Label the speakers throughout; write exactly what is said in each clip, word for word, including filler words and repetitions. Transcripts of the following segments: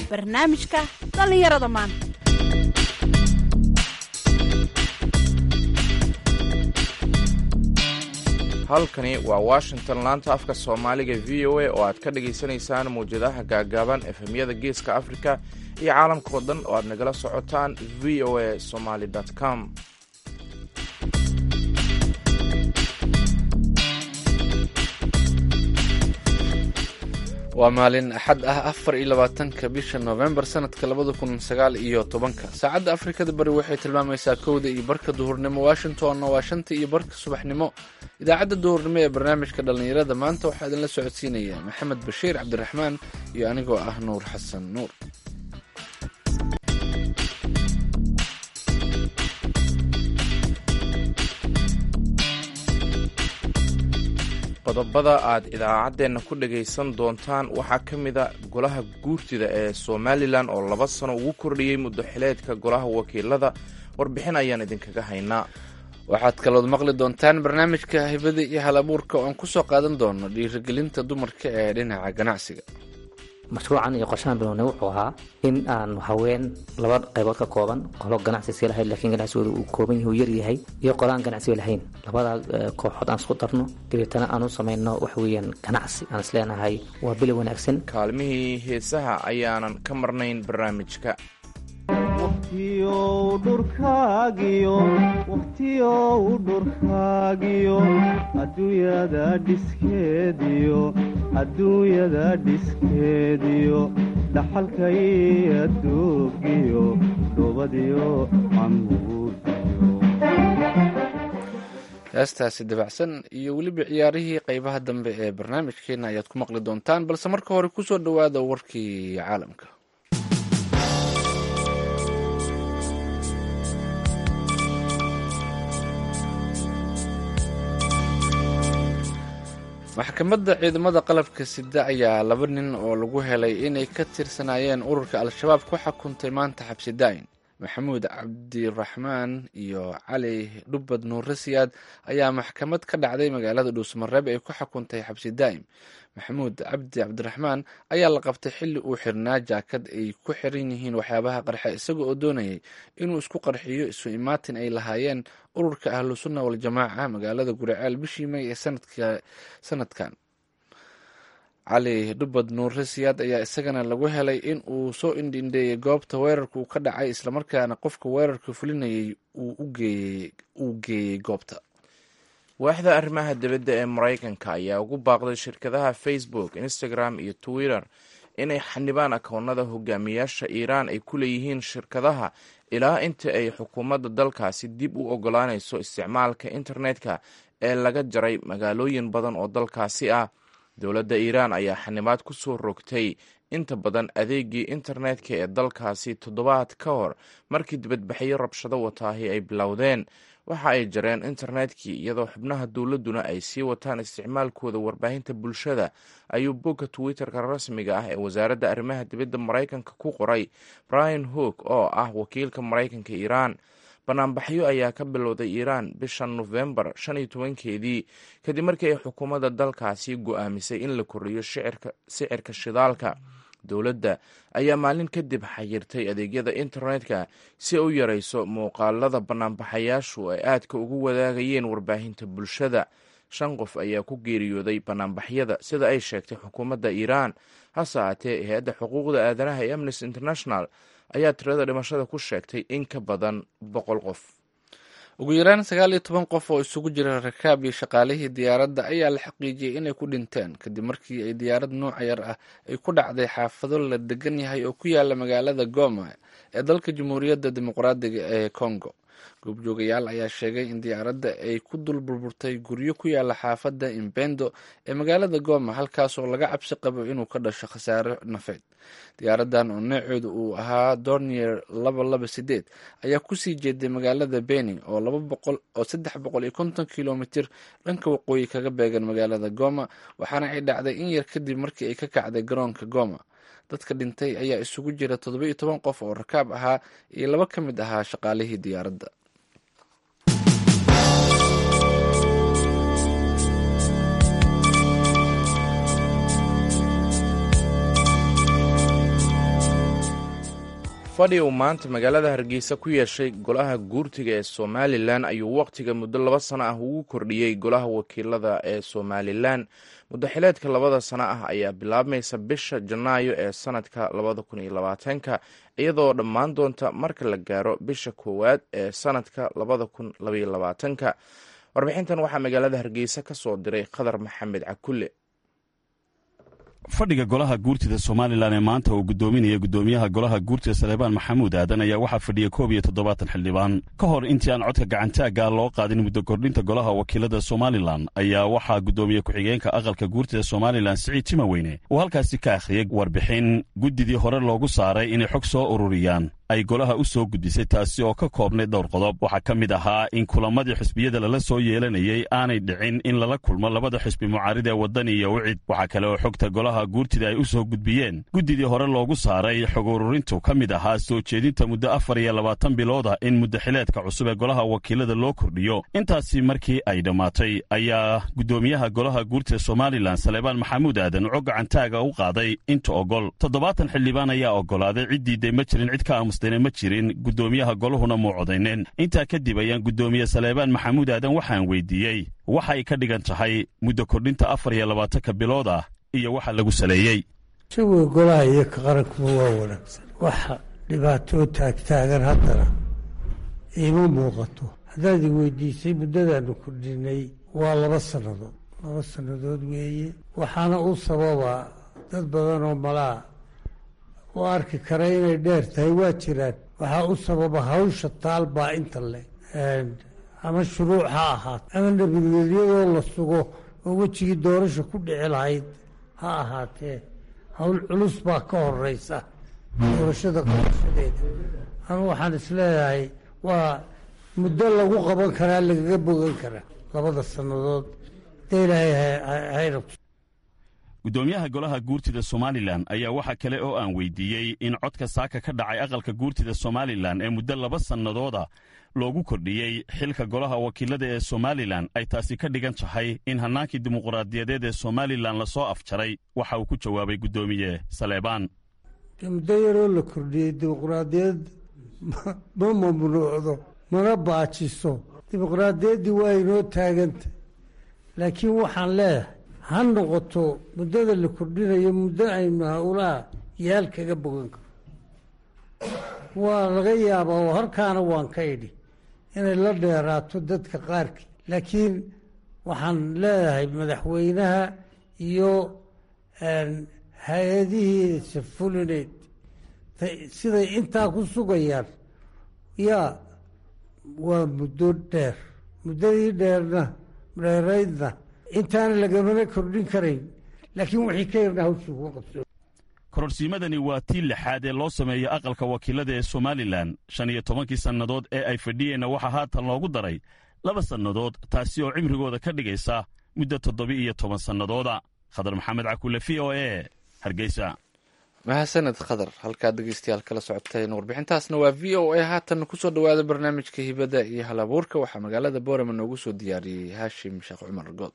Speaker 1: barnaamijka dhallinyarada maanta.
Speaker 2: halkani waa washington, laanta afka soomaaliga v o a oo aad ka dhagaysanaysaan mawjadaha gaagaaban efemyada geeska afrika iyo caalamka oo dhan oo aad nagala socotaan v o a somaly com.
Speaker 3: waa maalin axad ah afar iyo labaatanka bisha noofembar sanadka labada kun sagaal iyo tobanka. saacadda afrikada bari waxay tilmaamaysaa kowda iyo barka duhurnimo, washingtonna waa shanta iyo barka subaxnimo. idaacadda duhurnimo ee barnaamijka dhallinyarada maanta waxaa idinla socodsiinaya maxamed bashiir cabdiraxmaan iyo anigoo ah nuur xasan nuur.
Speaker 2: qodobada aad idaacaddeenna ku dhagaysan doontaan waxaa ka mida golaha guurtida ee somalilan oo laba sano ugu kordhiyey muddo xileedka golaha wakiilada. warbixin ayaan idinkaga haynaa.
Speaker 3: waxaad kalood maqli doontaan barnaamijka hibada iyo halabuurka oo aan ku soo qaadan doono dhiirigelinta dumarka ee dhinaca ganacsiga.
Speaker 4: mashruucan iyo qorshahan bilowna wuxuu ahaa in aan haween laba qaybood ka kooban, qolo ganacsi iska lahayn laakiin ganacsigooda uu kooban yahay, uu yar yahay, iyo qolo aan ganacsiga lahayn. labada kooxood aan isku darno, dabeetana aan u samayno wax weeyaan ganacsi aan isleenahay waa bilo wanaagsan.
Speaker 2: kaalmihii heesaha ayaanan ka marnayn barnaamijka.
Speaker 5: waqtiyow dhurkaagiyo waqtiyow dhurkaagiyo adduunyada dhiskeediyo adduunyada dhiskeediyo dhaxalkay adduugiyo dhubadiyo camuudiyo.
Speaker 3: heestaasi dabacsan iyo weliba ciyaarihii qaybaha dambe ee barnaamijkeena ayaad ku maqli doontaan, balse marka hore kusoo dhowaada warkii caalamka. maxkamadda ciidamada qalabka sida ayaa laba nin oo lagu helay inay ka tirsanaayeen ururka al-shabaab ku xukuntay maanta xabsi daa'in. maxamuud cabdiraxmaan iyo cali dhubbad nuure siyaad ayaa maxkamad ka dhacday magaalada dhuusmareeb ay ku xukuntay xabsi daa'im. maxamuud cabdi cabdiraxmaan ayaa la qabtay xilli uu xirnaa jaakad ay ku xiran yihiin waxyaabaha qarxa, isaga oo doonayay inuu isku qarxiyo isu imaatin ay lahaayeen ururka ahlu sunna waljamaaca magaalada guriceel bishii may ee sanadkan. cali dhubbad nuure siyaad ayaa isagana lagu helay in uu soo indhindheeyay goobta weerarka uu ka dhacay, islamarkaana qofka weerarka fulinayay uu geeyey goobta.
Speaker 2: waaxda arrimaha dibadda ee maraykanka ayaa ugu baaqday shirkadaha facebook, instagram iyo twitter inay xanibaan akoonada hogaamiyaasha iiraan ay ku leeyihiin shirkadaha ilaa inta ay xukuumadda dalkaasi dib u ogolaanayso isticmaalka internetka ee laga jaray magaalooyin badan oo dalkaasi ah. dowladda iiraan ayaa xanibaad ku soo rogtay inta badan adeegii internetka ee dalkaasi toddobaad ka hor markii dibadbaxyo rabshado wataahi ay bilowdeen. waxa ay jareen internetkii iyadoo xubnaha dowladduna ay sii wataan isticmaalkooda warbaahinta bulshada, ayuu bogga twitter-ka rasmiga ah ee wasaaradda arrimaha dibadda maraykanka ku qoray brian hook oo ah wakiilka maraykanka iiraan. banaanbaxyo ayaa ka bilowday iiraan bisha nofembar shan iyo tobankeedii kadib markii ay xukuumadda dalkaasi go'aamisay in la kordhiyo sicirka shidaalka. dowladda ayaa maalin kadib xayirtay adeegyada internetka si ay u yarayso muuqaalada banaanbaxayaashu ay aadka ugu wadaagayeen warbaahinta bulshada. shan qof ayaa ku geeriyooday banaanbaxyada sida ay sheegtay xukuumadda iiraan. hase haatee hay-adda xuquuqda aadanaha ee amnesty international ayaa tirada dhimashada ku sheegtay in ka badan boqol qof.
Speaker 3: ugu yaraan sagaal iyo toban qof oo isugu jira rakaab iyo shaqaalihii diyaaradda ayaa la xaqiijiyey inay ku dhinteen kadib markii ay diyaarad nooca yar ah ay ku dhacday xaafado la degan yahay oo ku yaala magaalada Goma ee dalka Jamhuuriyadda Dimuqraadiga ee Congo. goobjoogayaal ayaa sheegay in diyaaradda ay ku dul burburtay guryo ku yaala xaafadda Impendo ee magaalada Goma, halkaas oo laga cabsi qabo inuu ka dhasho khasaare nafeed. diyaaradan oo nooceedu uu ahaa Dornier laba laba sideed ayaa kusii jeeday magaalada Beni oo laba boqol oo saddex boqol iyo konton kilomitir dhanka waqooyi kaga beegan magaalada Goma, waxaana ay dhacday in yar kadib markii ay ka kacday garoonka Goma. dadka dhintay ayaa isugu jira toddoba iyo toban qof oo rakaab ahaa iyo laba ka mid ahaa shaqaalihii diyaaradda.
Speaker 2: fadhi uu maanta magaalada hargeysa ku yeeshay golaha guurtiga ee somalilan ayuu wakhtiga muddo laba sano ah ugu kordhiyey golaha wakiilada ee somalilan muddaxileedka labada sano ah ayaa bilaabmaysa bisha janaayo ee sanadka labada kun iyo labaatanka iyadoo dhammaan doonta marka la gaaro bisha koowaad ee sanadka labada kun labaiyo labaatanka warbixintan waxaa magaalada hargeysa ka soo diray khadar maxamed cakulle.
Speaker 6: fadhiga golaha guurtida somalilan ee maanta uu gudoominaya gudoomiyaha golaha guurtida saleebaan maxamuud aadan ayaa waxaa fadhiya koob iyo toddobaatan xildhibaan ka hor intii aan codka gacantaagga loo qaadin muddo kordhinta golaha wakiilada somalilan ayaa waxaa gudoomiye ku-xigeenka aqalka guurtida somalilan siciid timaweyne uu halkaasi ka akhriyey warbixin guddidii hore loogu saaray inay xog soo ururiyaan ay golaha u soo gudbisay taasi oo ka koobnay dhowr qodob waxaa ka mid ahaa in kulamadii xisbiyada lala soo yeelanayey aanay dhicin in lala kulmo labada xisbi mucaarid ee waddan iyo wicid waxaa kale oo xogta golaha guurtida ay u soo gudbiyeen guddidii hore loogu saaray xog ururintu ka mid ahaa soo jeedinta muddo afar iyo labaatan bilooda in muddaxileedka cusub ee golaha wakiilada loo kordhiyo intaasi markii ay dhammaatay ayaa guddoomiyaha golaha guurtida somalilan saleebaan maxamuud aadan uco gacantaaga u qaaday inta ogol toddobaatan xildhibaan ayaa ogolaaday ciddiiday ma jirin cid ka aamusdayna ma jirin guddoomiyaha golahuna muu codayneen intaa kadib ayaan guddoomiye saleebaan maxamuud aadan waxaan weydiiyey waxa ay ka dhigan tahay muddo kordhinta afar iyo labaatanka bilood ah iyo waxa lagu saleeyey
Speaker 7: jawiga golaha iyo ka qarankuba waa wanaagsan waxa dhibaatoo taagtaagan haddana iima muuqato haddaad i weydiisay muddadaanu kordhinay waa laba sannadood laba sannadood weeye waxaana u sababa dad badan oo malaa u arki kara inay dheer tahay waa jiraan waxaa u sababa hawsha taal baa inta leh ama shuruuc ha ahaato ama nabadgelyadoo la sugo oo wejigii doorasha ku dhici lahayd ha ahaatee hawl culus baa ka horeysa doorashada qabashadeeda ama waxaan isleeyahay waa muddo lagu qaban karaa lagaga bogan karaa labada sannadood dee ilaahay hayrabto
Speaker 6: gudoomiyaha golaha guurtida somalilan ayaa waxa kale oo aan weydiiyey in codka saaka ka dhacay aqalka guurtida somalilan ee muddo laba sannadooda loogu kordhiyey xilka golaha wakiilada ee somalilan ay taasi ka dhigan tahay in hannaankii dimuqraadiyadeed ee somalilan lasoo afjaray waxa uu ku jawaabay guddoomiye saleebaan
Speaker 7: muddo yaroo la kordhiyey dimuqraadiyad ma mamnuucdo mana baajiso dimuqraadiyaddii waa inoo taaganta laakiin waxaan leeyahay ha noqoto muddada la kordhinayo muddo aynu howlaha yaal kaga bogan karo waa laga yaabaa oo halkaana waan ka idhi inay la dheeraato dadka qaarkii laakiin waxaan leedahay madaxweynaha iyo hay-adihiisa fulineed siday intaa ku sugayaan yaa waa muddo dheer muddadii dheerna dheeraydna intaana lagamana kordhin karayn laakiin wixii ka yarna hawshii kuga qabso
Speaker 6: kororsiimadani waa tii lixaad ee loo sameeyey aqalka wakiilada ee somalilan shan iyo tobankii sannadood ee ay fadhiyeenna waxaa haatan loogu daray laba sannadood taasi oo cimrigooda ka dhigaysa muddo toddoba-iyo toban sannadooda khadar maxamed cakulle v o e hargeysa
Speaker 3: mahadsaned khadar halkaad dhegeystayaal kala socoteen warbixintaasna waa v o a haatan kusoo dhawaada barnaamijka hibada iyo hal abuurka waxaa magaalada boorama noogu soo diyaariyey haashim sheekh cumar good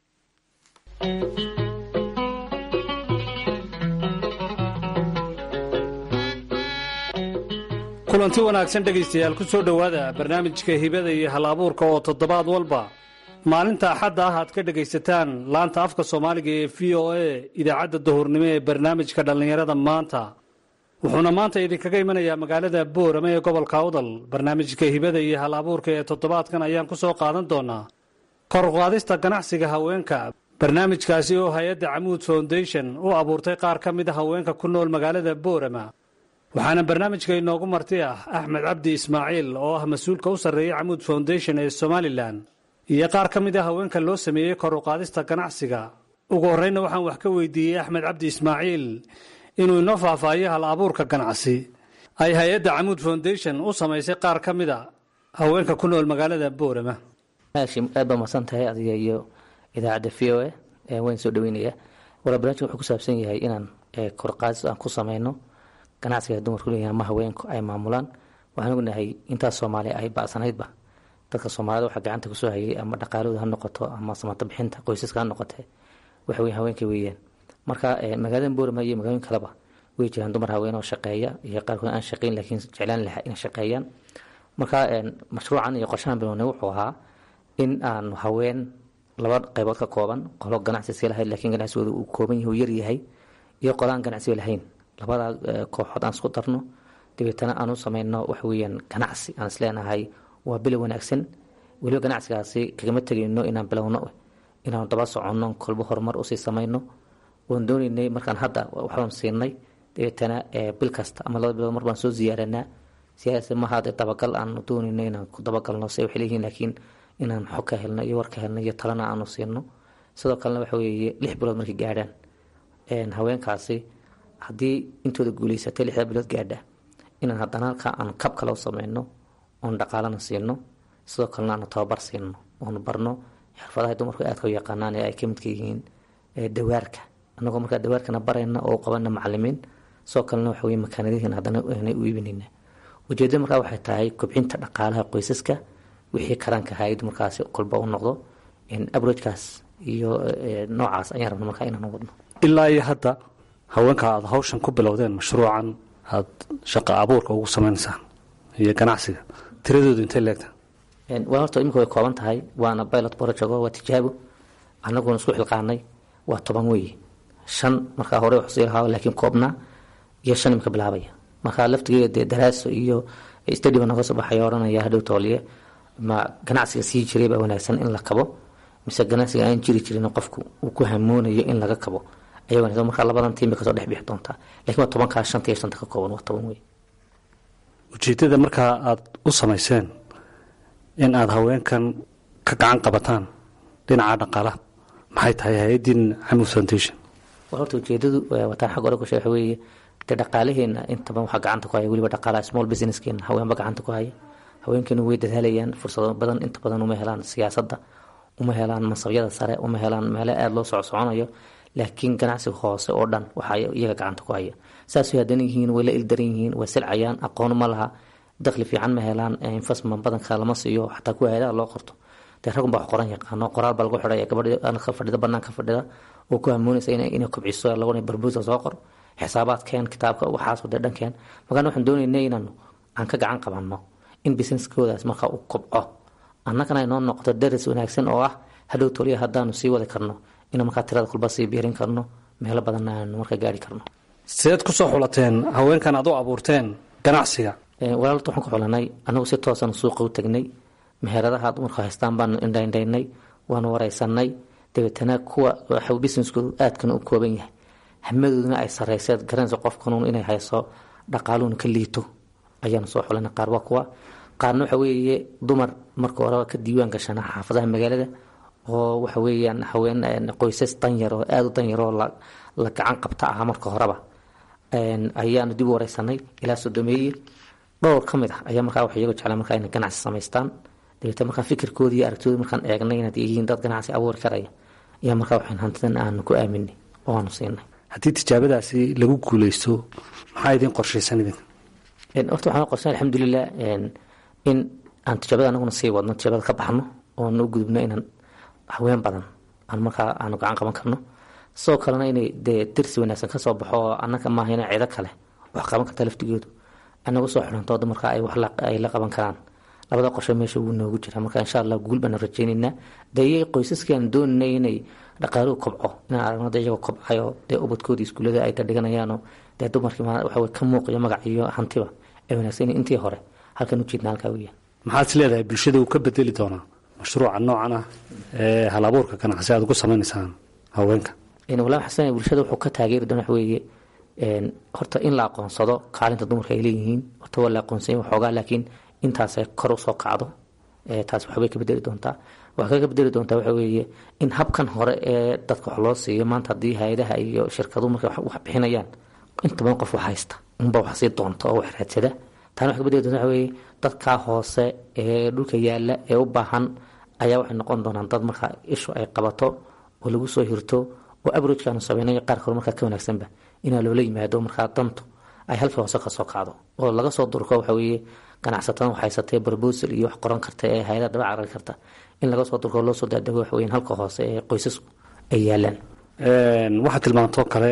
Speaker 8: kulanti wanaagsan dhegaystayaal ku soo dhowaada barnaamijka hibada iyo hal abuurka oo toddobaad walba maalinta axadda ah aad ka dhegaysataan laanta afka soomaaliga ee v o a idaacadda duhurnimo ee barnaamijka dhallinyarada maanta wuxuuna maanta idinkaga imanayaa magaalada boorama ee gobolka awdal barnaamijka hibada iyo hal abuurka ee toddobaadkan ayaan ku soo qaadan doonaa kor u qaadista ganacsiga haweenka barnaamijkaasi oo hay-adda camuud foundation u abuurtay qaar ka mid a haweenka ku nool magaalada boorama waxaana barnaamijka inoogu marti ah axmed cabdi ismaaciil oo ah mas-uulka u sarreeya camuud foundation ee somalilan iyo qaar ka mid a haweenka loo sameeyey kor u qaadista ganacsiga ugu horreynna waxaan wax ka weydiiyey axmed cabdi ismaaciil inuu inoo faahfaahiyo hal abuurka ganacsi ay hay-adda camuud foundation u samaysay qaar ka mid a haweenka ku nool magaalada boorama
Speaker 4: haashim aad baa mahadsan tahay adiga iyo idaacadda v o a waan soo dhaweynaya wala barnaamijka wuxuu ku saabsan yahay inaan kor qaadis aan ku samayno ganacsiga dumarku leeyahay ama haweenku ay maamulaan waxaan ognahay intaas soomaaliya ay bacsanaydba dadka soomaalida waxa gacanta kusoo hayay ama dhaqaalooda ha noqoto ama samata bixinta qoysaska ha noqotee waxa weyn haweenka weeyaan marka magaalada boorama iyo magaalooyin kaleba way jiraan dumar haween oo shaqeeya iyo qaarkood aan shaqeyn laakiin jeclaan lahaa inay shaqeeyaan. marka mashruucan iyo qorshahan bilownay wuxuu ahaa in aan haween laba qaybood ka kooban qolo ganacsi si lahayd laakiin ganacsigooda uu kooban yahay yar yahay iyo qolaan ganacsi lahayn labada kooxood aan isku darno dibetana aan u sameeyno wax weeyaan ganacsi aan isleenahay waa bil wanaagsan waliba ganacsigaasi kagama tagayno inaan bilowno inaan daba soconno kolba horumar u sii sameeyno oon doonaynay markaan hadda waxaan siinay dibetana bil kasta ama laba bilood mar baan soo ziyaaranaa siyaasad ma hada dabagal aan doonaynay inaan ku dabagalno si wax leeyihiin laakiin inaan xog ka helno iyo war ka helno iyo talana aanu siino sidoo kalena waxa weeye lix bilood markay gaadhaan een haweenkaasi haddii intooda guulaysatay lixda bilood gaadha inaan haddana halka aan kab kale u sameyno oon dhaqaalana siino sidoo kalena aan tababar siino oon barno xirfadaha dumarku aadka u yaqaanaan ee ay ka midka yihiin dawaarka annagoo markaa dawaarkana barayna oo qabana macallimiin sidoo kalena waxa weeye makaanadihiin haddana aanay u iibinayna ujeedada markaa waxay tahay kobcinta dhaqaalaha qoysaska wixii karanka hay'ad markaas kolba u noqdo in average-kaas iyo noocaas ayaan rabnaa markaa inaan wadno
Speaker 8: ilaa iyo hadda haweenka aad hawshan ku bilowdeen mashruucan aad shaqo abuurka ugu sameynaysaan iyo ganacsiga tiradoodu intee leegta
Speaker 4: waa horta imika way kooban tahay waana pilot project waa tijaabo annaguna isku xilqaanay waa toban weeye shan markaa hore wax sii lahaa laakiin koobnaa iyo shan imika bilaabaya markaa laftigeeda daraaso iyo study baa naga soo baxay oranaya hadhow tooliye ma ganacsiga sii jiray baa wanaagsan in la kabo mise ganacsiga aan jiri jirin qofku uu ku hamoonayo in laga kabo ayaa wanaagsan markaa labadan tiim ka soo dhex bixi doontaa laakiin waa toban ka shanta iyo shanta ka kooban waa toban weeye
Speaker 8: ujeedada markaa aad u samayseen in aad haweenkan ka gacan qabataan dhinaca dhaqaalaha maxay tahay hay-adin Camul Foundation
Speaker 4: waa horta ujeedadu wataan xag hore ku sheegay weeye de dhaqaalaheena inta badan waxa gacanta ku haya waliba dhaqaalaha small business-keena haweenba gacanta ku haya haweenkeenu way dadaalayaan fursado badan inta badan uma helaan siyaasadda uma helaan masabyada sare uma helaan meelo aad loo socodsoconayo laakiin ganacsiga hoose oo dhan waxa iyaga gacanta ku haya saas way hadan yihiin way la ildaran yihiin way silcayaan aqoon ma laha dakhli fiican ma helaan investment badan ka lama siiyo xataa ku hay'adaha loo qorto de rag baa qoran yaqaano qoraal baa lagu xidhay gabadha aan ka fadhida banaanka fadhida oo ku hamoonaysa inay inay kobciso laguna barbuusa soo qor xisaabaadkeen kitaabka waxaas wada dhankeen magaan waxaan doonaynaa inaan aan ka gacan qabanno in businesskoodaas markaa uu kobco annagana ay noo noqdo daris wanaagsan oo ah hadhow toliya haddaanu sii wadi karno inaan markaa tirada kulba sii biirin karno meelo badanna aanu markaa gaari karno
Speaker 8: sideed ku soo xulateen haweenkan aad u abuurteen ganacsiga
Speaker 4: walaalta waxaan ku xulanay annagu si toosan suuqa u tagnay meheradaha dumarku haystaan baan indhaindhaynay waanu waraysanay dabeetana kuwa waxa businesskoodu aadkana u kooban yahay hamadooduna ay sarrayseed garanaysa qofkanuun inay hayso dhaqaaluhuna ka liito ayaanu soo xulanay qaar waa kuwa qaarna waxa weeye dumar marka horeba ka diiwaan gashana xaafadaha magaalada oo waxa weeyaan haween qoysas danyar oo aada u danyar oo la gacan qabta ah marka horeba ayaanu dib u waraysanay ilaa sodomeeye dhowr ka mid ah ayaa markaa wax iyagu jeclaa markaa inay ganacsi samaystaan dabeetana markaa fikirkoodii iyo aragtidooda markaan eegnay inaad yihiin dad ganacsi abuuri karaya ayaa markaa waxaan hantidan aanu ku aaminay oo aanu siinay
Speaker 8: haddii tijaabadaasi lagu guuleysto maxaa idin qorshaysan idinka
Speaker 4: horta waxaan qorsan alxamdulilah in aan tijaabada anaguna sii wadno tijaabada ka baxno oon u gudubno inaan haween badan aan markaa aanu gacan qaban karno sidoo kalena inay dee dirsi wanaagsan ka soo baxo oo annaga maaha ina ciido kale wax qaban karta laftigoodu anagu soo xidhanto dumarka ay wax ay la qaban karaan labada qorshe meesha wuu noogu jira marka insha allah guul baan rajaynaynaa dee qoysaskan doonay inay dhaqaaluhu kobco inaan aragno dee iyagoo kobcayo dee ubadkoodii iskuullada ay ka dhiganayaanoo dee dumarkii waxa way ka muuqiyo magac iyo hantiba ee wanaagsan intii hore halkan u jeedna halkaa weeyaan
Speaker 8: maxaad is leedahay bulshada uu ka bedeli doonaa mashruuca noocan ah ee hal abuurka ganacsi aad ugu sameynaysaan haweenka
Speaker 4: walaa xasan bulshada wuxuu ka taageeri doonaa waxa weeye horta in la aqoonsado kaalinta dumarka ay leeyihiin horta waa la aqoonsanyay waxoogaa laakiin intaasay kor u soo kacdo taas waxbay ka bedeli doontaa waxaa kaga bedeli doontaa waxa weeye in habkan hore ee dadka wax loo siiyo maanta haddii hay-adaha iyo shirkadu markay wax bixinayaan inta badan qof wax haysta unba wax sii doonta oo wax raadsada taana waxaa ka bedeli doontaa waxa weeye dadkaa hoose ee dhulka yaalla ee u baahan ayaa waxay noqon doonaan dad markaa ishu ay qabato oo lagu soo hirto oo average-kaanu sameynay qaar kale markaa ka wanaagsanba inaa loola yimaado markaa dantu ay halkii hoose ka soo kacdo oo laga soo durko waxa weeye ganacsatada wax haysatay proposal iyo wax qoran karta ee hay'adaha daba carari karta in laga soo durko loo soo daadago waxa weeye halka hoose ee qoysasku ay yaalaan
Speaker 8: waxaa tilmaantoo kale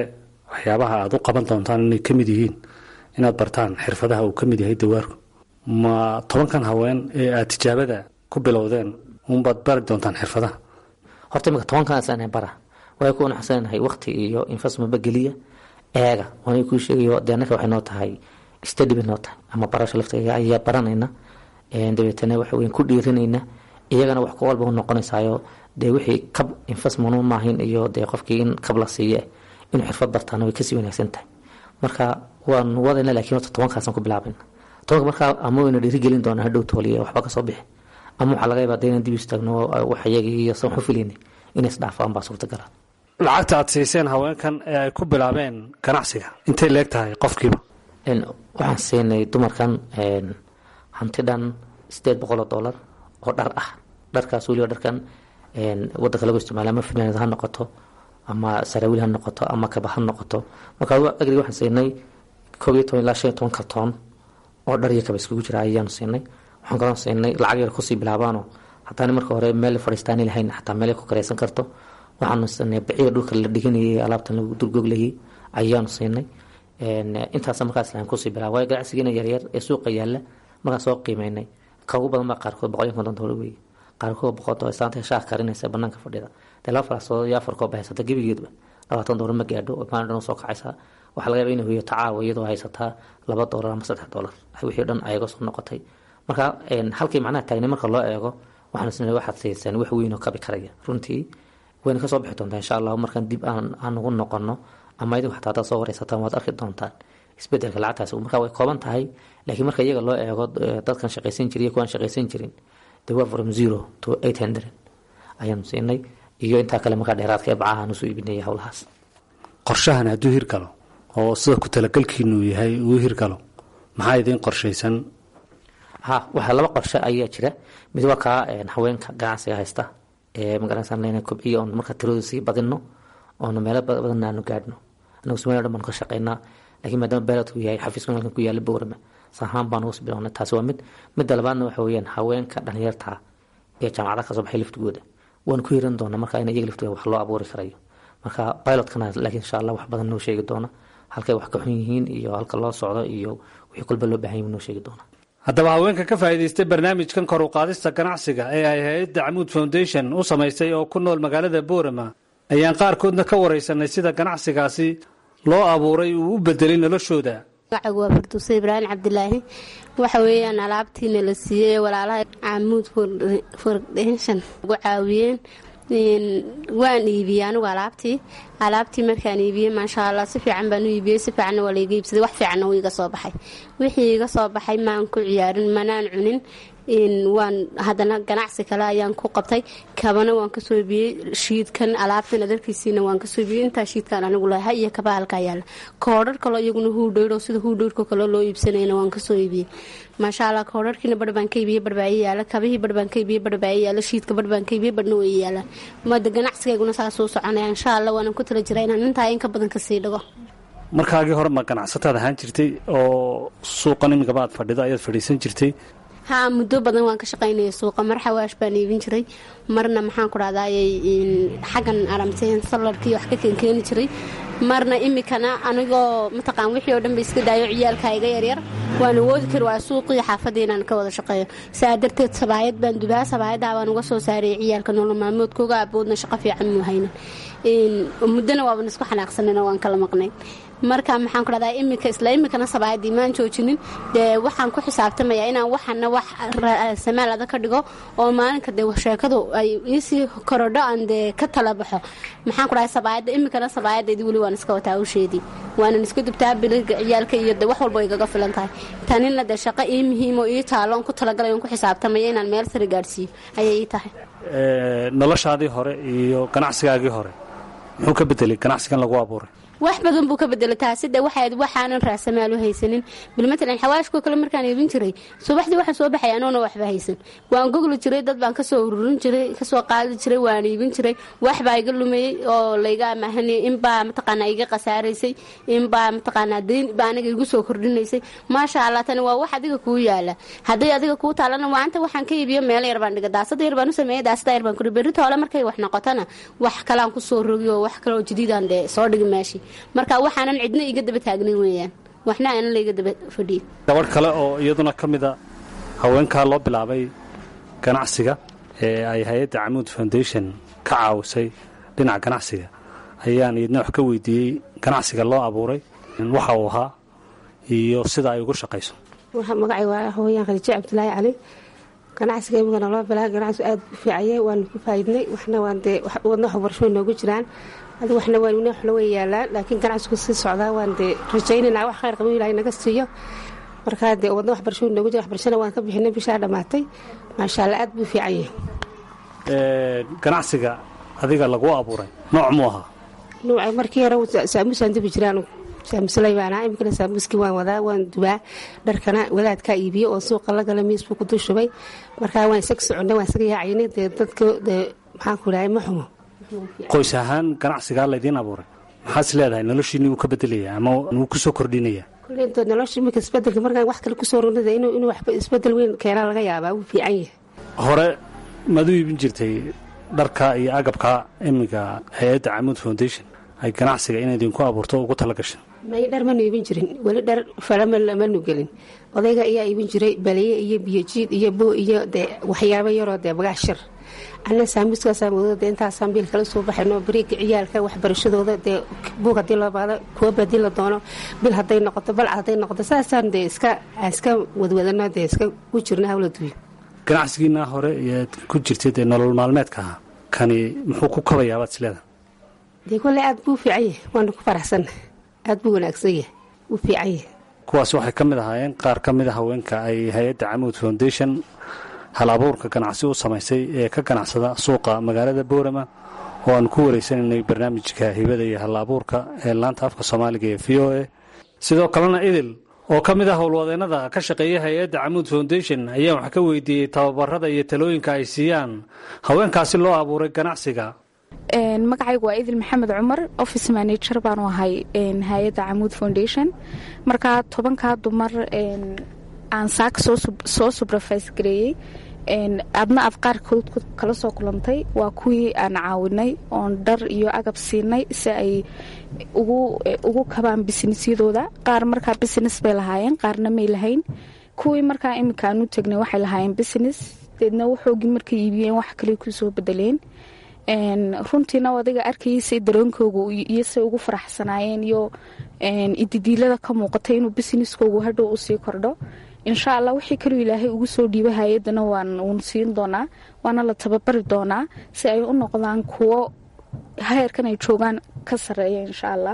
Speaker 8: waxyaabaha aad u qaban doontaan inay ka mid yihiin inaad bartaan xirfadaha uu ka mid yahay dawaarku ma tobankan haween ee aad tijaabada ku bilowdeen unbaad bari doontaan xirfadaha?
Speaker 4: horta imika tobankaasaan bara way ku wanacsanahay waqti iyo investment geliya eega waan ku sheegayo deennaka waxay noo tahay study bay noo tahay ama barasho laftiga ayaa baranayna een dabeetana waxa weyn ku dhiirinayna iyagana wax ku walba u noqonaysaayo dee wixii kab investment ma ahayn iyo dee qofkii in kab la siiyo in xirfad bartaan way ka sii wanaagsan tahay marka waan wadayna laakiin horta tobankaasan ku bilaabayna tobanka marka ama wayna dhiirigelin doonaa hadhow tooliya waxba ka soo bixi ama waxa laga yaabaa inaan dib istaagno wax iyagii iyo soo xufilayna inay isdhaafaan baa suurtagal ah.
Speaker 8: lacagta aad siiseen haweenkan ee ay ku bilaabeen ganacsiga intay leeg tahay qofkiiba?
Speaker 4: een waxaan siinay dumarkan een hanti dhan sideed boqol oo dollar oo dhar ah dharkaas waliba dharkan een wadanka lagu isticmaalo ama finaanad ha noqoto ama sarawiil ha noqoto ama kaba ha noqoto marka agriga waxaan siinay koob iyo toban ilaa shan iyo toban kartoon oo dhar iyo kaba iskugu jira ayaan siinay waxaan kaloo siinay lacag yar ku sii bilaabaano haddana marka hore meel fariistaan ilahayn xataa meel ku kareysan karto waxaan siinay biciga dhulka la dhiganayay alaabtan lagu durgoglayay ayaan siinay een intaas markaas laan ku sii bilaabay ganacsiga yar yar ee suuqa yaala markaan soo qiimeynay ka ugu badan ma qaarkood boqol iyo konton dollar weey qaarkood boqol oo saanta shaah karinaysa banaanka fadhida dala faraasoo iyo afar koob haysata gibigeedba labaatan dollar ma gaadho oo maan dhan soo kacaysa waxa laga yaabaa inay huyo tacaawiyadu haysataa laba dollar ama saddex dollar wixii dhan ayaga soo noqotay marka een halkii macnaha taagnay marka loo eego waxaan isna waxaad siisaan wax weyn oo ka bikaraya runtii wayna ka soo bixi doontaa insha Allah markaan dib aan aan ugu noqono ama idin waxtaa taasoo wareysataan waad arki doontaan isbedelka lacagtaas marka way kooban tahay laakiin marka iyaga loo eego dadkan shaqaysan jiray kuwan shaqaysan jirin the way from zero to eight hundred ayaan siinay iyo inta kale marka dheeraadka ee bacaha noo soo iibinay hawlahaas.
Speaker 8: qorshahan hadduu hirgalo oo sida ku talagalkiinu yahay uu hirgalo maxaa idin qorshaysan?
Speaker 4: ha waxa laba qorshe ayaa jira mid waa ka haweenka ganacsiga haysta ee magaranaysan inay kobciyo oo marka tiradu sii badino oo meel badan aanu gaadhno anagu Soomaaliya dhan ka shaqeynaa laakiin maadaama beeladku yahay xafiiska halkan ku yaala Boorama sahaan baan ugu bilownay taas waa mid mid labaadna waxa weeyaan haweenka dhalinyarta ee jaamacadaha ka soo baxay liftigooda waan ku hiran doonaa marka in iyaga liftiga wax loo abuuri karayo marka pilotkana laakiin insha Allah wax badan noo sheegi doona halkay wax ka xun yihiin iyo halka loo socdo iyo wixii kulba loo baahan yahay noo sheegi doona.
Speaker 8: haddaba haweenka ka faa'iidaystay barnaamijkan kor u qaadista ganacsiga ee ay hay'adda Amuud Foundation u samaysay oo ku nool magaalada Boorama ayaan qaarkoodna ka wareysanay sida ganacsigaasi loo abuuray uu u bedelay noloshooda.
Speaker 9: magaca waa Fartuusay Ibrahim Cabdilaahi waxa weeyaan alaabtiina la siiyay walaalaha Amuud Foundation ugu caawiyeen in waan iibiyay anigu alaabtii alaabtii markaan iibiyay ma sha Allah si fiican baan u iibiyay si fiican waa la iibsaday wax fiican oo iga soo baxay wixii iga soo baxay maan ku ciyaarin manaan cunin in waan hadana ganacsi kale ayaan ku qabtay kabana waan ka soo iibiyay shiidkan alaabtan adarkiisina waan ka soo iibiyay inta shiidkan anigu lahaa iyo kaba halka yaala koodhar kale iyaguna huudheeyo sida huudheerko kale loo iibsanayna waan ka soo iibiyay ma sha Allah koodharkiina barbaan ka iibiyay barbaayi yaala kabihii barbaan ka iibiyay barbaayi yaala shiidka barbaan ka iibiyay badna way yaala mada ganacsigeeguna saas soo soconaya insha Allah waan ku tala jiraa inaan inta in ka badan ka sii dhago.
Speaker 8: markaagii hore ma ganacsatada ahaan jirtay oo suuqan imiga baad fadhido ayaad fadhiisan jirtay?
Speaker 9: ha muddo badan waan ka shaqaynayay suuqa mar xawaash baan iibin jiray marna maxaan ku raadayay in xagan aramteen salarkii wax ka keenkeeni jiray marna imikana anigoo mataqaan wixii oo dhan bay iska daayo ciyaalkayga yar yar waan awoodi kar waa suuqii xaafadina aan ka wada shaqeeyo saa darteed sabaayad baan dubaa sabaayada waan uga soo saaray ciyaalka nolol maalmoodkooga aboodna shaqo fiican mu hayna in muddana waa isku xanaaqsanayna waan kala maqnay marka maxaan ku raadayay imika isla imikana sabaayad iimaan joojinin de waxaan ku xisaabtamayaa inaan waxana wax samaalada ka dhigo oo maalinka de sheekadu ay isi korodho aan de ka tala baxo maxaan ku raadayay sabaayada imikana sabaayadeedii wali waan iska wataa u sheedii waan iska dubtaa biliga ciyaalka iyo de wax walba igaga filan tahay tanina de shaqo ii muhiim oo ii taalo ku tala galay ku xisaabtamaya inaan meel sare gaarsiiyo ayay tahay.
Speaker 8: ee noloshaadii hore iyo ganacsigaagii hore muxuu ka bedelay ganacsigan lagu abuuray?
Speaker 9: wax badan buu ka bedelay taasi de waxaad waxaanan raasamaal u haysanin bilmatalan xawaashko kale markaan iibin jiray subaxdii waxa soo baxay anoona waxba haysan waan gogol jiray dad baan ka soo ururin jiray ka soo qaadi jiray waan iibin jiray wax baa iga lumay oo layga maahani in baa mataqaana iga qasaaraysay in baa mataqaana deyn baa aniga igu soo kordhinaysay ma sha Allah tan waa wax adiga ku yaala haday adiga ku taalana waanta waxaan ka iibiyo meel yar baan dhiga daasada yar baan u sameeyay daasada yar baan ku berito wala markay wax noqotana wax kale aan ku soo rogiyo wax kale oo jadiid aan de soo dhigi meeshii marka waxaanan cidna iga daba taagnayn weeyaan waxna aanan layga daba fadhiyin.
Speaker 8: gabadh kale oo iyaduna ka mida haweenkaa loo bilaabay ganacsiga ee ay hay-adda Camuud Foundation ka caawisay dhinaca ganacsiga ayaan iyadna wax ka weydiiyey ganacsiga loo abuuray waxa uu ahaa iyo sida ay ugu shaqayso.
Speaker 10: waxa magacay waa hooyaan Khadiija Cabdilaahi Cali. ganacsiga imigana loo bilaabay ganacsi aad u fiicayay waan ku faa'iidnay waxna waan dee wadna waxbarasho noogu jiraan hada waxna waan una xlo way yaalaan laakiin ganacsigu si socdaa waan dee rajaynayna wax khayr qabo Ilaahay naga siiyo marka dee wadna waxbarasho noogu jira waxbarashada waan ka bixinay bisha dhamaatay ma sha Allah aad buu fiicayay.
Speaker 8: ee ganacsiga adiga lagu abuuray nooc mu aha
Speaker 10: nooc markii hore saamusaan dib jiraan saamuslay baan ahay imkana saamuski waan wadaa waan dubaa dharkana wadaadka iibiyo oo suuqa la galay miisbu ku dushubay marka waan isaga soconay waan isaga yaacayna dadka maxaan ku raayay ma xumo.
Speaker 8: qoys ahaan ganacsiga la idin abuuray maxaad leedahay noloshiinni uu ka bedelayaa ama uu ku soo kordhinayaa?
Speaker 10: kuleeyahay noloshii marka isbedelka markaan wax kale ku soo roonada inuu inuu wax isbedel weyn keenaa laga yaabaa uu fiican yahay.
Speaker 8: hore madu iibin jirtay dharka iyo agabka imiga hay'adda Camuud Foundation ay ganacsiga inay idinku abuurto ugu tala gashay?
Speaker 10: may dhar ma iibin jirin wali dhar falama lama nugelin odayga ayaa iibin jiray baliye iyo biyajiid iyo boo iyo de waxyaabo yaroo de bagaashir ana saamiska saamooda inta saambil kala soo baxayno bariig ciyaalka waxbarashadooda de buug hadii la baado kuwa badil la doono bil haday noqoto bal haday noqoto saasaan de iska iska wadwadana de iska ku jirna hawladuwi.
Speaker 8: ganacsigiina hore ee ku jirtay de nolol maalmeedka kani muxuu ku kabayaa baad isleedahay?
Speaker 10: de kulli aad buu fiicay waan ku faraxsan aad buu wanaagsan yahay uu fiicay.
Speaker 8: kuwaas waxay ka mid ahaayeen qaar ka mid ah haweenka ay hay'adda Camuud Foundation hal abuurka ganacsi u samaysay ee ka ganacsada suuqa magaalada Boorama oo aan ku wareysanay barnaamijka hibada iyo hal abuurka ee laanta afka Soomaaliga ee V O A. sidoo kalena idil oo ka mid ah howlwadeennada ka shaqeeya hay'adda Camuud Foundation ayaa wax ka weydiiyey tababarada iyo talooyinka ay siiyaan haweenkaasi loo abuuray ganacsiga.
Speaker 11: magacaygu waa idil maxamed cumar office manager baan u ahay hay'adda Camuud Foundation marka tobanka dumar aan saak soo soo supervise gareeyay adna afqaarkood kala soo kulantay waa kuwii aan caawinay oon dhar iyo agab siinay si ay ugu ugu kabaan businessyadooda qaar markaa business bay lahaayeen qaarna may lahayn kuwii markaa imika aanu tagnay waxay lahaayeen business deedna waxoogii markay iibiyeen wax kale ku soo bedeleen runtiina wadiga arkaysay dareenkoogu iyo say ugu faraxsanaayeen iyo ididiilada ka muuqatay inuu businesskoogu hadhow u sii kordho insha Allah wixii kale Ilaahay ugu soo dhiibay hay'adana waan uun siin doonaa waana la tababari doonaa si ay u noqdaan kuwo heerkan ay joogaan ka sareeya insha Allah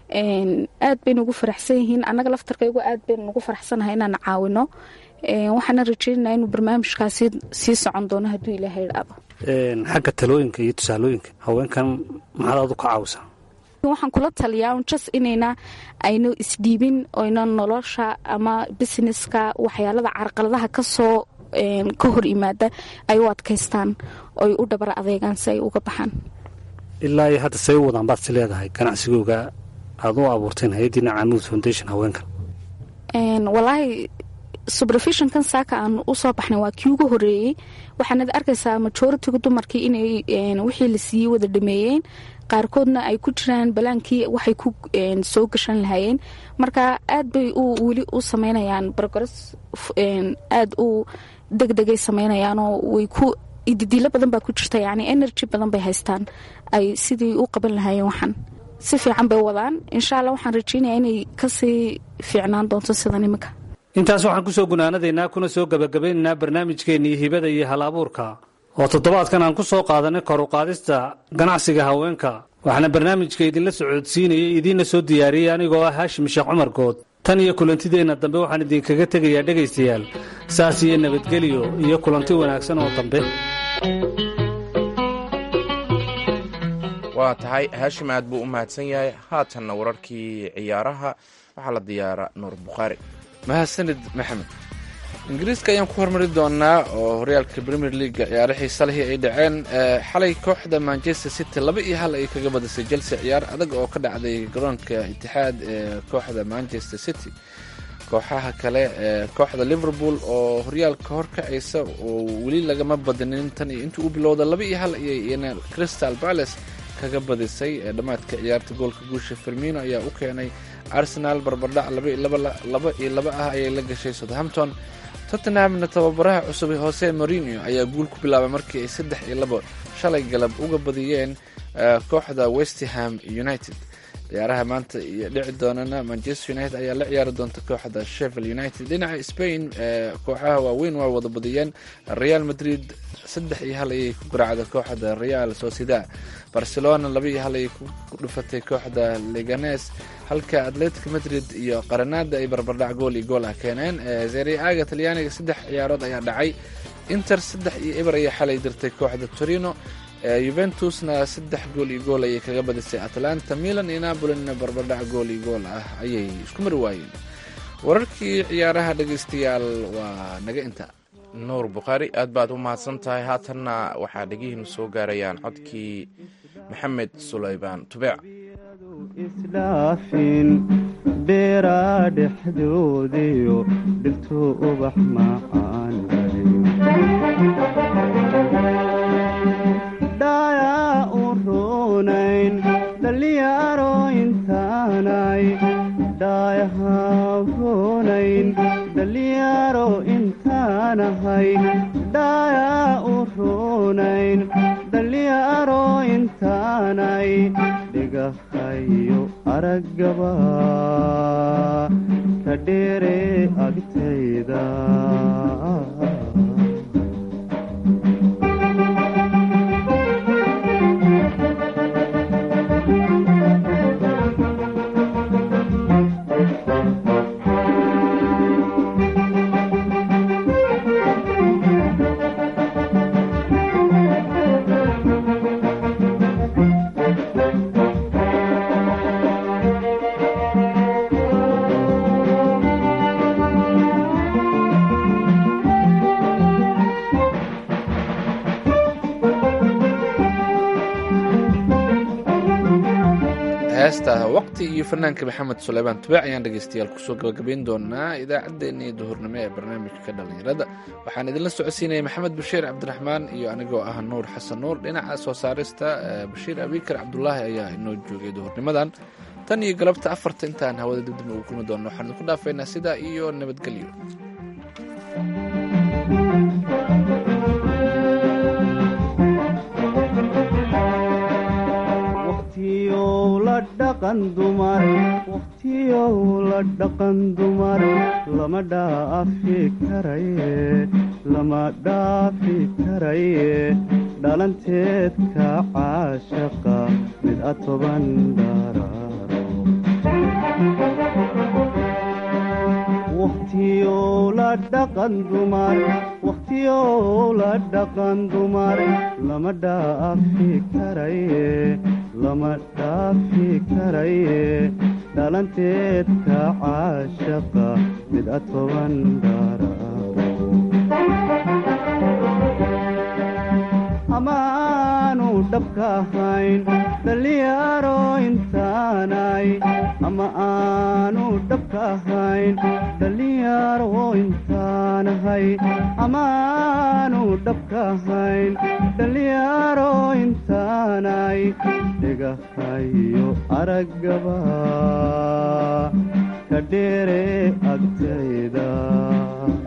Speaker 11: aad bay ugu faraxsan yihiin anaga laftarkaygu aad bay ugu faraxsanahay inaan caawino waxaana rajaynayaa inuu barnaamijkaasi sii socon doono hadduu Ilaahay dhaabo.
Speaker 8: xagga talooyinka iyo tusaalooyinka haweenkan maxaad aad u ka caawisaa?
Speaker 11: waxaan kula taliyaa un just inayna aynu isdhiibin oyna nolosha ama businesska waxyaalada carqaladaha ka soo ka hor yimaada ay u adkaystaan oy u dhabar adeegaan si ay uga baxaan.
Speaker 8: ilaa iyo hadda say u wadaan baad si leedahay ganacsigooga aad u abuurteen hay'addiina Camuud Foundation haweenkan?
Speaker 11: walaahi supervisionkan saaka aan u soo baxnay waa kii ugu horeeyey waxaanad arkaysaa majoritiga dumarkii inay wixii la siiyey wada dhameeyeen qaarkoodna ay ku jiraan balaankii waxay ku soo gashan lahaayeen marka aad bay weli u samaynayaan progress aad u degdegay samaynayaanoo way ku ididiilo badan baa ku jirta yacni energy badan bay haystaan ay sidii u qaban lahaayeen waxaan si fiican bay wadaan insha Allah waxaan rajaynayaa inay kasii fiicnaan doonto sidan imika.
Speaker 8: intaas waxaan ku soo gunaanadaynaa kuna soo gabagabaynaynaa barnaamijkeennii hibada iyo hal abuurka oo toddobaadkan aan ku soo qaadanay kor u qaadista ganacsiga haweenka waxaana barnaamijka idinla socodsiinayay idiinna soo diyaariyey anigoo ah Haashim Sheekh Cumar Good tan iyo kulantideenna dambe waxaan idinkaga tegayaa dhegaystayaal saas iyo nabadgelyo iyo kulanti wanaagsan oo dambe.
Speaker 2: waa tahay Haashim aad buu u mahadsan yahay haatanna wararkii ciyaaraha waxaa la diyaara Nuur Bukhaari.
Speaker 3: mahadsanid maxamed. ingiriiska ayaan ku hormari doonaa oo horyaalka Premier League ciyaarihii salihii ay dhaceen xalay kooxda Manchester City laba iyo hal ay kaga badisay Chelsea ciyaar adag oo ka dhacday garoonka Itixaad ee kooxda Manchester City. kooxaha kale ee kooxda Liverpool oo horyaalka horkacaysa oo weli lagama badinin tan iyo intii uu bilowday laba iyo hal ayay Crystal Palace kaga badisay ee dhammaadka ciyaarta goolka guusha firmino ayaa u keenay arsenal barbardhac laba iyo laba ah ayay la gashay southampton. tottenhamna tababaraha cusub hose mourinho ayaa guul ku bilaabay markii ay saddex iyo labo shalay galab uga badiyeen kooxda westham united. ciyaaraha maanta iyo dhici doonana manchester united ayaa la ciyaari doonta kooxda sheffield united. dhinaca spain kooxaha waaweyn waa wada badiyeen. real madrid saddex iyo hal ayay ku garaacday kooxda real sociedad. barcelona laba iyo hal ayay ku dhufatay kooxda leganes, halka atletic madrid iyo qaranada ay barbardhac gool iyo gool ah keeneen. serie a-ga talyaaniga saddex ciyaarood ayaa dhacay. inter saddex iyo eber ayay xalay dirtay kooxda torino. yuventusna saddex gool iyo gool ayay kaga badisay atlanta. milan iyo napolina barbardhac gool iyo gool ah ayay isku mari waayeen. wararkii ciyaaraha dhegaystayaal waa naga inta.
Speaker 2: nuur bukhaari aad baad u mahadsan tahay. haatanna waxaa dhegihiinu soo gaarayaan codkii maxamed sulaybaan tubeec.
Speaker 5: isdhaafin beeraa dhexdoodiyo dhirtu ubax macaan dhayaa u roonayn dhalinyaro intaanay dhayaha roonayn dhalinyaro intaanahay dhayaa u roonayn dhalinyaro intaanay dhigahayo araggaba ka dheere agtayda
Speaker 3: heesta waqti iyo fanaanka maxamed suleymaan tubeec ayaan dhegaystayaal kusoo gabagabayn doonaa idaacaddeenii duhurnimo ee barnaamijka dhallinyarada. waxaan idinla socodsiinaya maxamed bashiir cabdiraxmaan iyo anigoo ah nuur xasan nuur. dhinaca soo saarista bashiir abikar cabdulaahi ayaa inoo joogay duhurnimadan. tan iyo galabta afarta intaan hawada dibdib ugu kulmi doonno waxaan idinku dhaafaynaa sidaa iyo nabadgelyo.
Speaker 5: waqtiyow la dhaqan dumar lama dhaafi karaye lama dhaafi karaye dhalanteedka caashaqa mid a toban dharaaro waqtiyow la dhaqan dumar waqtiyow la dhaqan dumar lama dhaafi karaye lama dhaafi karaye dhalanteedka caashaqa mid a toban dharaaro amaanu dhabka ahayn dhalinyaro intaanay ama aanu dhabka ahayn dhalinyaro intaanahay amaanu dhabka ahayn dhalinyaro intaanay dhigahayo araggaba ka dheere agtayda